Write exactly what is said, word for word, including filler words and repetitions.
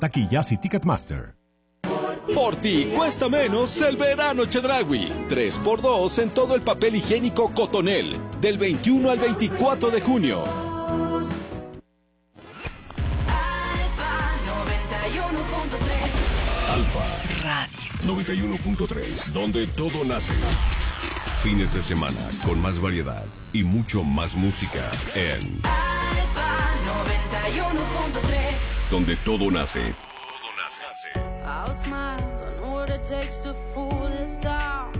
Taquillas y Ticketmaster. Por ti cuesta menos el verano Chedraui. tres por dos en todo el papel higiénico Cotonel. Del veintiuno al veinticuatro de junio. Alfa Radio noventa y uno punto tres, donde todo nace. Fines de semana con más variedad y mucho más música en Alfa noventa y uno punto tres, donde todo nace. I'll smile, I know what it takes to